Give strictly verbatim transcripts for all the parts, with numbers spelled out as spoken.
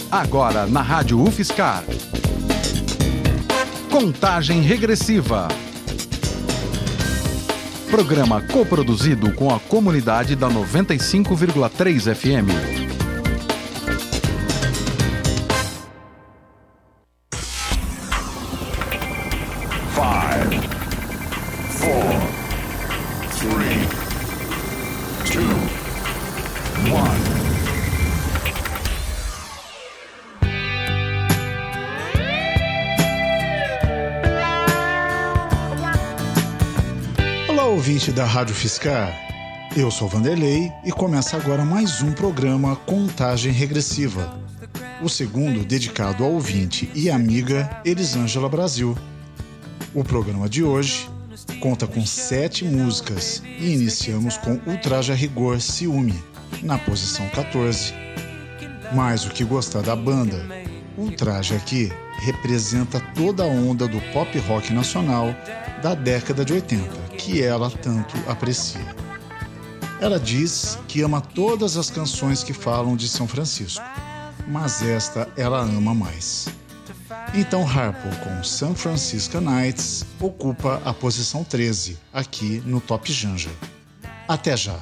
Agora na Rádio UFSCar. Contagem Regressiva. Programa coproduzido com a comunidade da noventa e cinco vírgula três F M. Five, four, three, two, one. Ouvinte da Rádio UFSCar, eu sou Vanderlei e começa agora mais um programa Contagem Regressiva, o segundo dedicado ao ouvinte e amiga Elisângela Brasil. O programa de hoje conta com sete músicas e iniciamos com Ultraje a Rigor Ciúme, na posição quatorze. Mais do que gostar da banda, Ultraje aqui representa toda a onda do pop rock nacional da década de oitenta, que ela tanto aprecia. Ela diz que ama todas as canções que falam de São Francisco, mas esta ela ama mais. Então Harpo com San Francisco Nights ocupa a posição treze, aqui no Top Janja. Até já!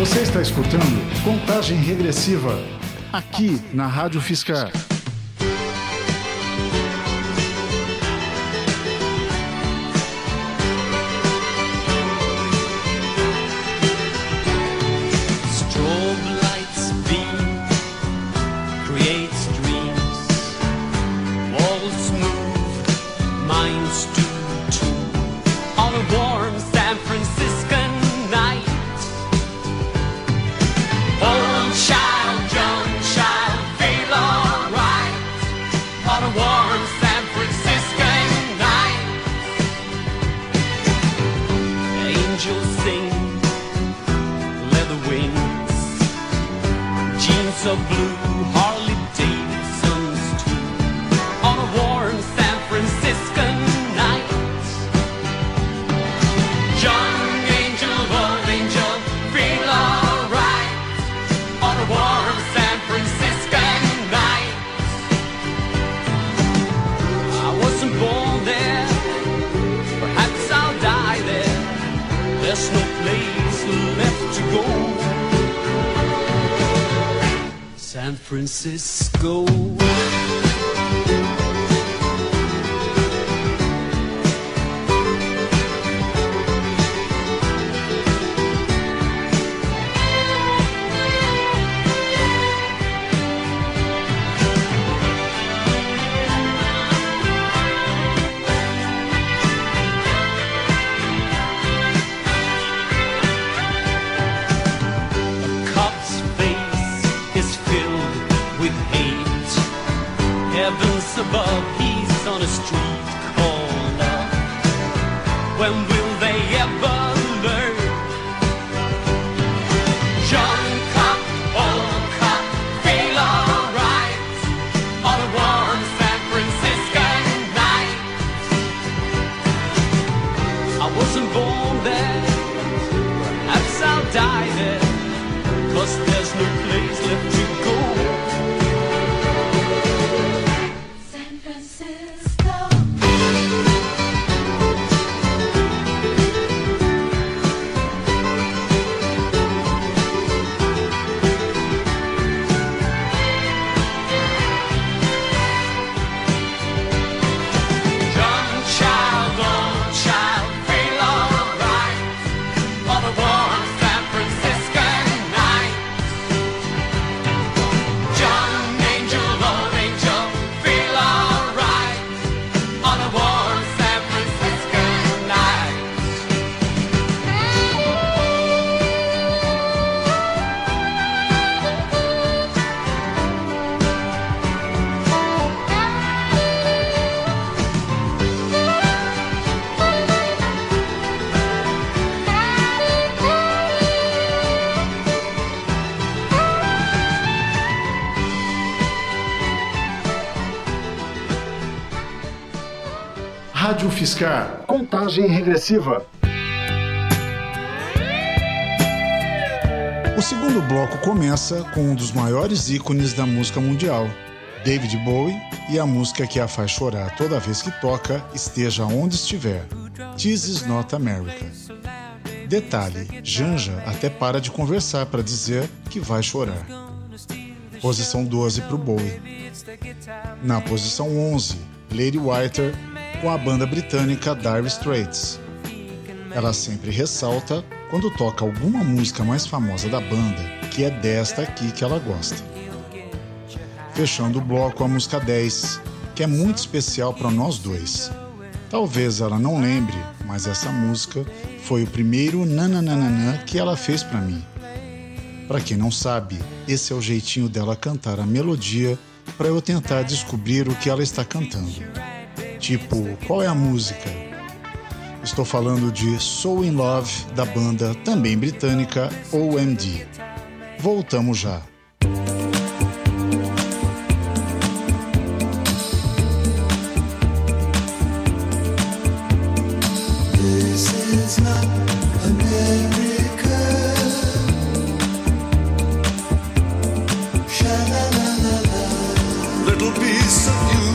Você está escutando Contagem Regressiva, aqui na Rádio Fiscar. Of blue Harley Davidsons too, on a warm San Franciscan night. Young angel, old angel, feel alright on a warm San Franciscan night. I wasn't born there, perhaps I'll die there. There's no place left to go. San Francisco. Above, he's on a street corner. When will they ever learn? Young cop, old cop, feel alright on a warm San Franciscan night. I wasn't born there, perhaps I'll die there, 'cause there's no place left to go. Rádio Fiscar, contagem regressiva. O segundo bloco começa com um dos maiores ícones da música mundial, David Bowie, e a música que a faz chorar toda vez que toca, esteja onde estiver, This Is Not America. Detalhe, Janja até para de conversar para dizer que vai chorar. Posição doze para o Bowie. Na posição onze, Lady Whiter, com a banda britânica Dire Straits. Ela sempre ressalta quando toca alguma música mais famosa da banda, que é desta aqui que ela gosta. Fechando o bloco, a música dez, que é muito especial para nós dois. Talvez ela não lembre, mas essa música foi o primeiro nananana que ela fez para mim. Para quem não sabe, esse é o jeitinho dela cantar a melodia para eu tentar descobrir o que ela está cantando. Tipo, qual é a música? Estou falando de So In Love, da banda também britânica O M D. Voltamos já. This is not America. Sha-la-la-la-la. Little piece of you,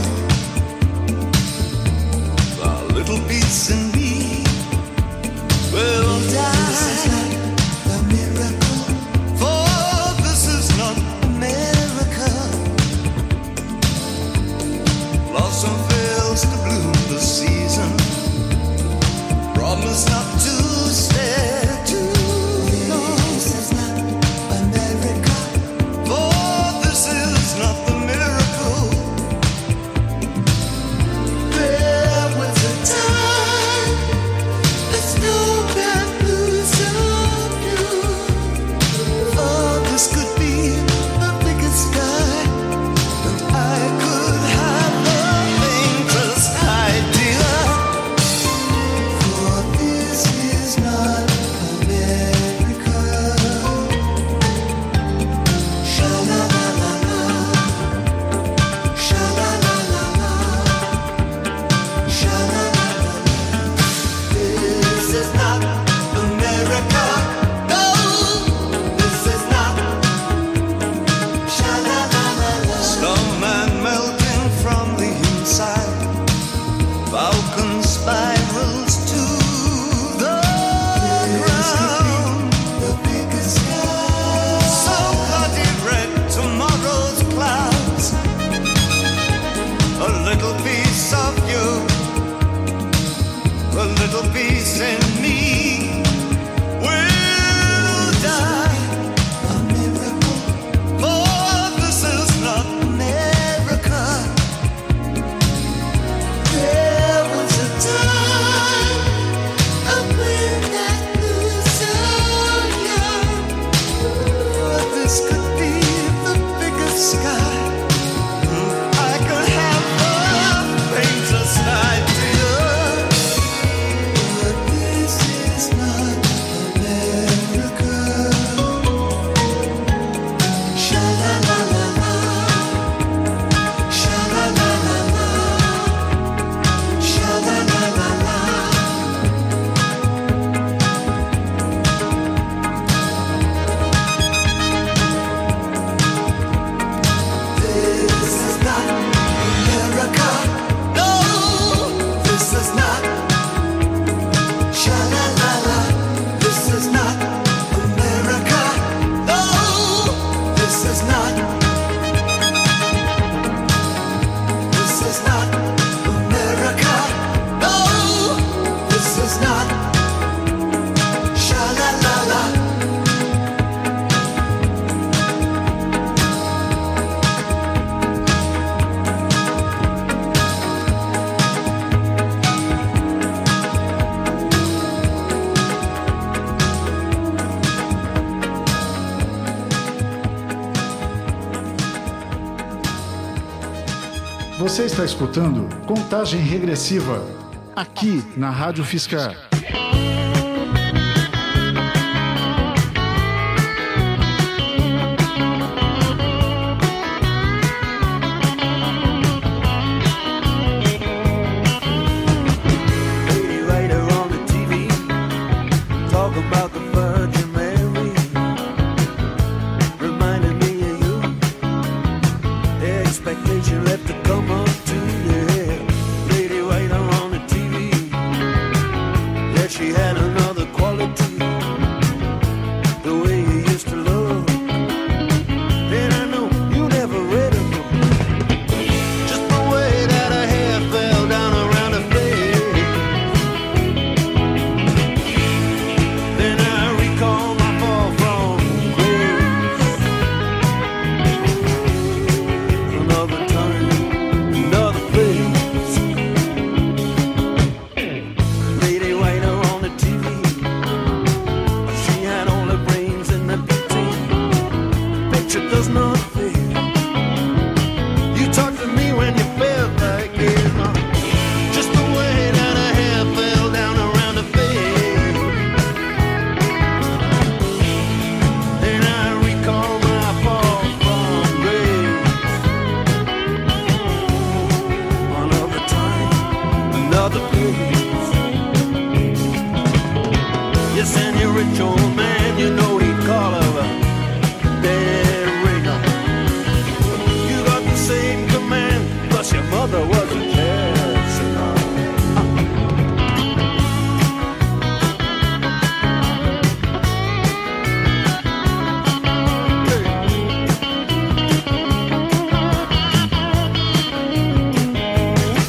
a little piece in me will die. This is not a miracle. blossom fails to bloom this season. Promise not to stare too long. This is not America. For this is not the miracle. There was a time the snowman blew so blue. Oh, this could be the biggest sky, and I could have the faintest idea. For this is not America. Sha-la-la-la-la, sha-la-la-la-la, sha-la-la-la-la. This is not America. No, this is not. Sha-la-la-la-la. Snowman melting from the inside. Falcon spirals to the ground. The biggest sky. So bloody red, tomorrow's clouds. A little piece of you, a little piece in me will die. A miracle. For this is not America. There was a time up when that blew so young. For this could be the biggest sky. I could have the faintest idea. But this is not America. Sha-la-la-la-la, sha-la-la-la-la, sha-la-la-la-la. This is not America. No, this is not. Sha-la-la-la. This is not America. No, this is not. This is not America. No, this is not. Sha-la-la-la. Você está escutando Contagem Regressiva, aqui na Rádio Fiscar. Lady writer on the T V, talk about the Virgin Mary, reminding me of you. The expectation left to come up to you. Lady writer on the T V, yeah, she had another quality, the way you used to look. Then I know you never read a book, just the way that her hair fell down around her face. Then I recall my fall from grace. Another time, another place. Lady writer on the T V, she had all her brains in the picture. The picture does not fit. You talked to me when you felt like it, huh? Just the way that her hair fell down around her face. Then I recall my fall from grace. Another time, another place. Yes, and your rich old man, you know he'd call her a dead ringer. You got the same command, plus your mother was a jazz singer. Hey.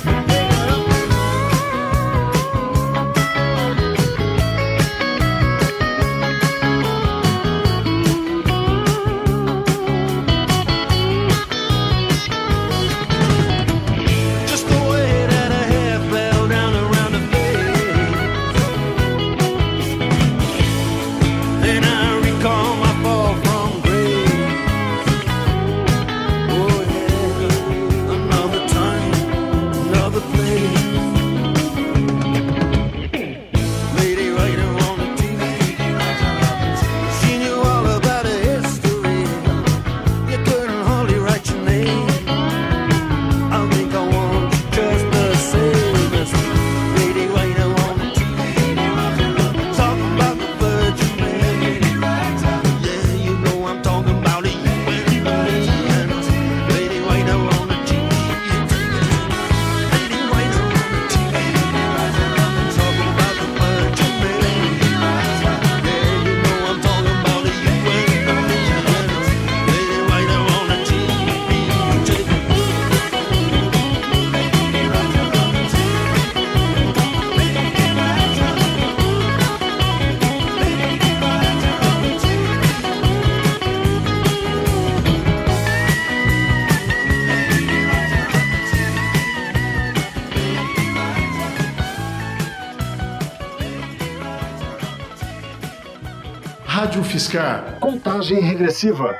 Rádio Fiscar. Contagem regressiva.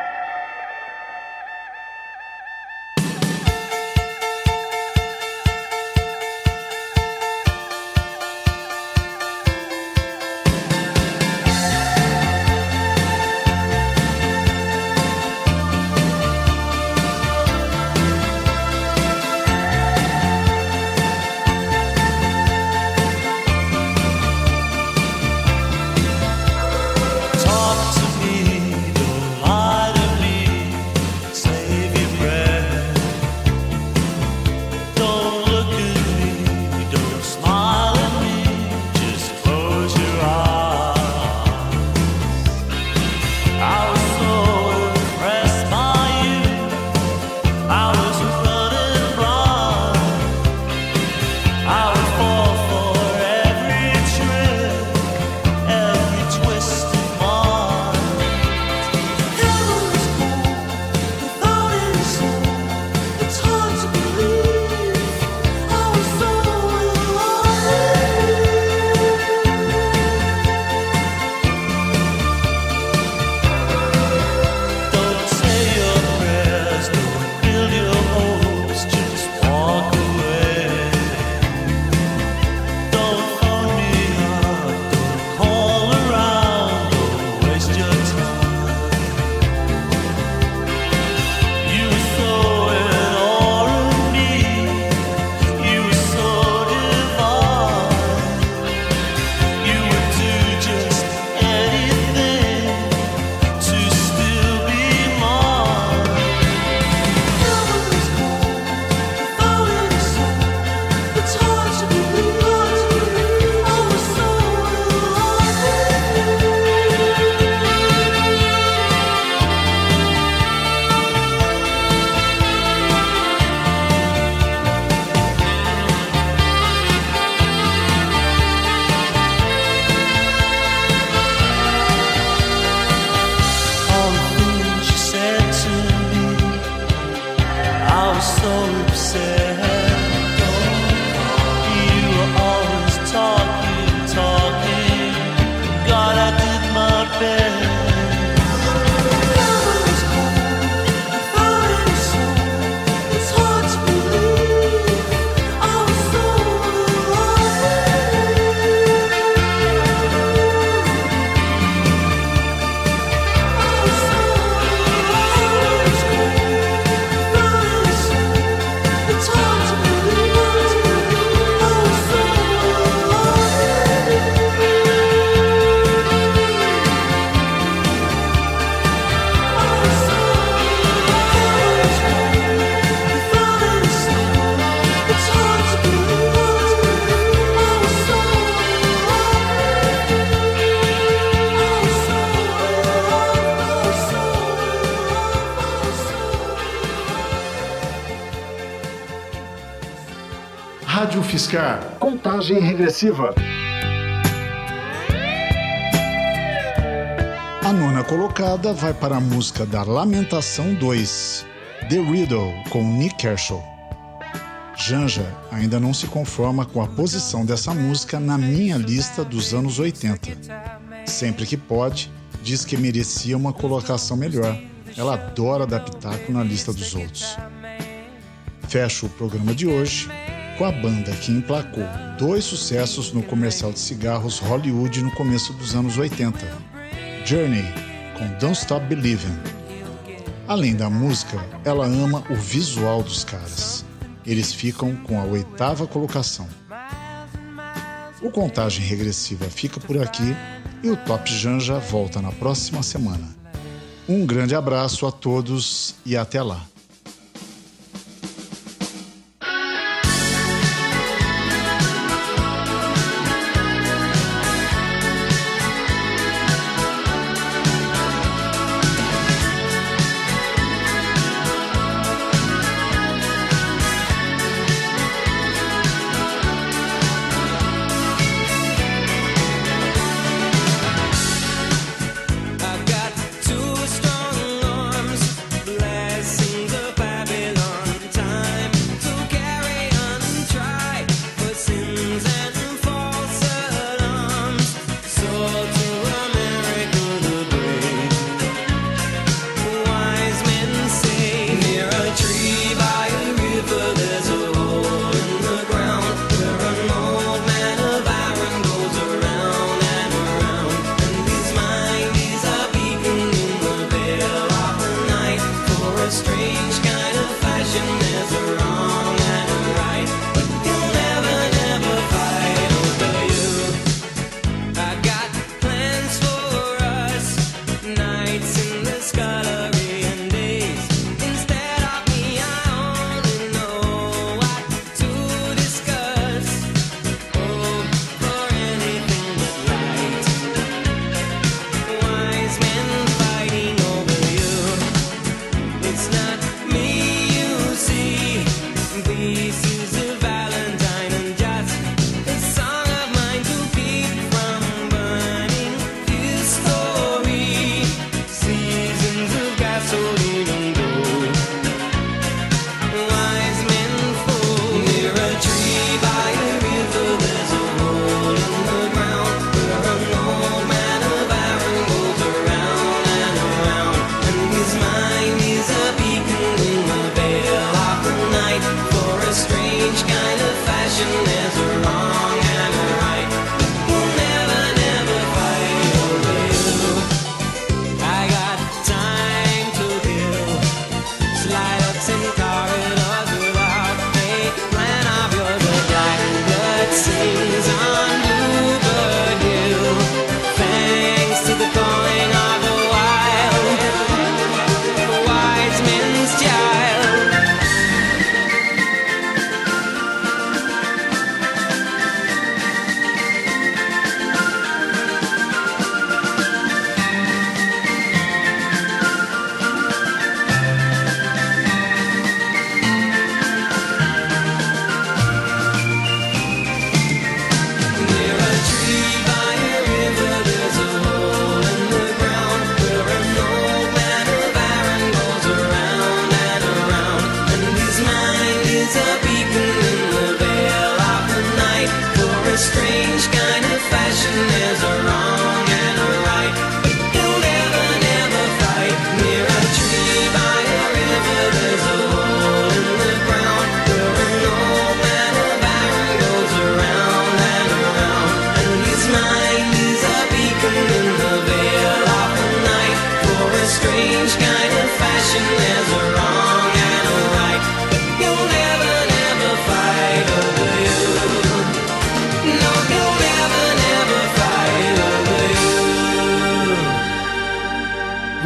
Talk to me, don't lie to me. Save your breath. Don't look at me, don't smile at me. Just close your eyes. I was so impressed by you. I was running blind. I would fall for every trick, every twist of mine. Heaven was cold without any soul. It's hard to believe I was so alive. Don't say your prayers, don't build your hopes, just walk away. Don't phone me up, don't call around, don't waste your time. You were so in awe of me, you were so divine. You would do just anything to still be mine. Heaven was cold without any soul. It's hard to believe I was so alive. All the things you said to me, I was so upset. You were always talking, talking. God, I did my best. Heaven was cold without any soul. It's hard to believe I was so alive. I was so alive. It's hard to believe I was so Rádio Fiscar. Contagem regressiva. A nona colocada vai para a música da Lamentação dois, The Riddle, com Nick Kershaw. Janja ainda não se conforma com a posição dessa música na minha lista dos anos oitenta. Sempre que pode, diz que merecia uma colocação melhor. Ela adora dar pitaco na lista dos outros. Fecho o programa de hoje com a banda que emplacou dois sucessos no comercial de cigarros Hollywood no começo dos anos oitenta. Journey, com Don't Stop Believin'. Além da música, ela ama o visual dos caras. Eles ficam com a oitava colocação. O Contagem Regressiva fica por aqui e o Top Janja volta na próxima semana. Um grande abraço a todos e até lá. I got two strong arms, blessing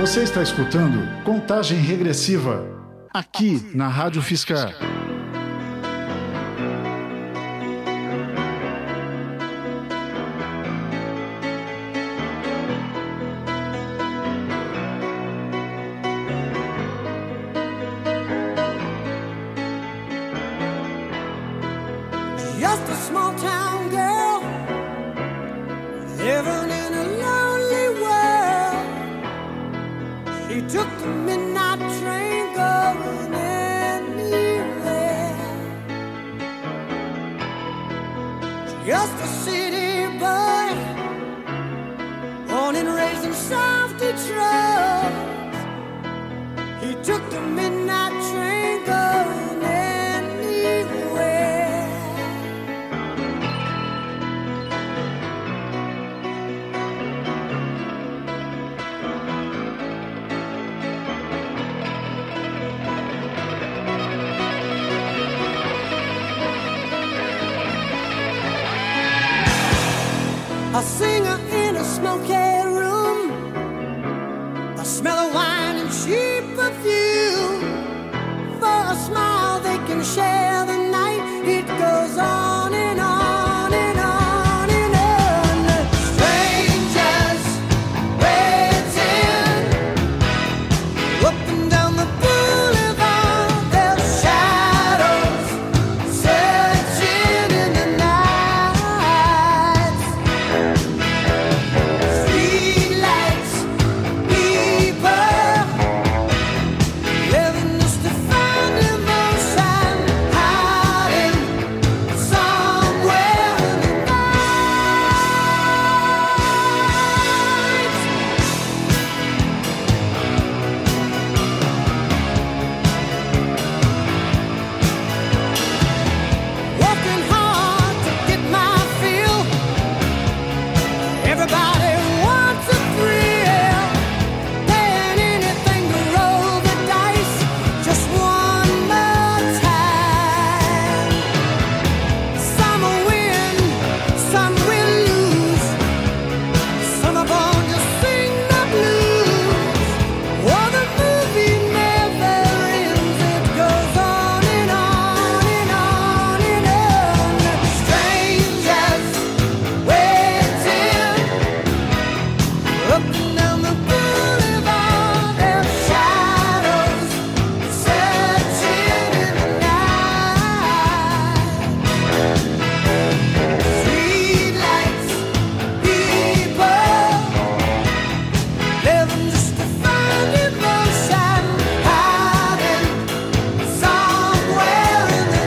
Você está escutando Contagem Regressiva, aqui na Rádio Fiscar. Just a small town girl living in a lonely world. She took the midnight train going anywhere. Just a city boy, born and raised in South Detroit. He took the midnight train going anywhere. A singer in a smoky room, a smell of wine and cheap perfume. For a smile they can share the night. It goes on and on and on and on. Strangers waiting up and down the boulevard. Their shadows searching in the night. Streetlights, people living just to find emotion, hiding somewhere in the night. Working hard to get my fill. Everybody wants a thrill, paying anything to roll the dice just one more time. Some will win, some will lose. Some are born to sing the blues. Oh, the movie never ends. It goes on and on and on and on. Strangers waiting up and down the boulevard. Their shadows searching in the night. Streetlights, people living just to find emotion, hiding somewhere in the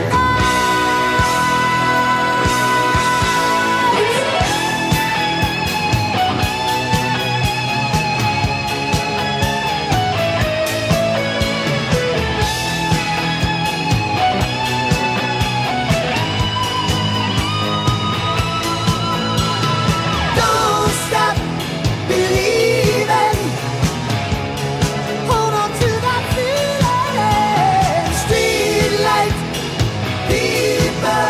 Don't stop believing. Hold on to that feeling. Streetlight people.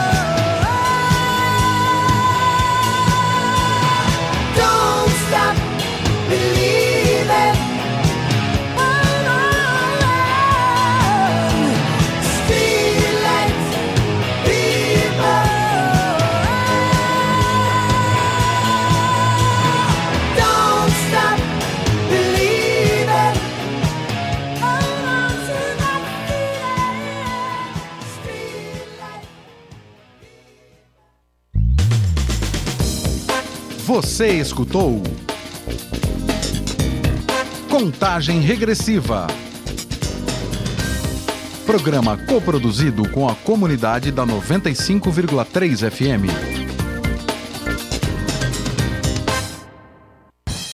Don't stop believing. Hold on. Streetlight people. Don't stop believing. Hold on to that feeling. Streetlight. Você escutou Contagem Regressiva. Programa coproduzido com a comunidade da noventa e cinco vírgula três F M.